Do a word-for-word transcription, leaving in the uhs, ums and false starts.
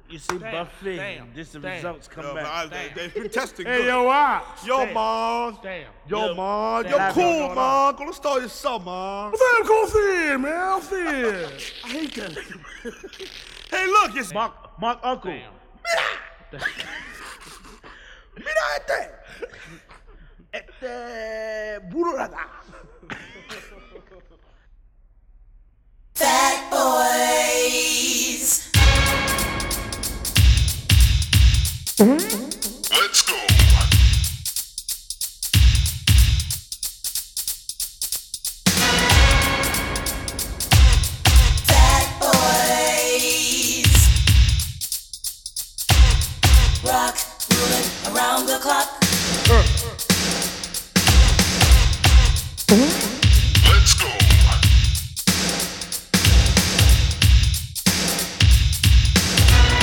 You see, Damn, Buffy, damn, this the damn. results come Yo, back. man, I, they, they been testing Hey, good. yo, Ox. Yo, Damn. man. Damn. Yo, Yo, man. damn. Yo, What's cool, going man. Gonna start your summer, man. What's up, Kofi, man? I'm fit. I hate that. Hey, look, it's Mark, Mark Uncle. Damn. Mira este. Este. Burrada. Fat boys. Let's go. Fat boys. Rock, ruling around the clock.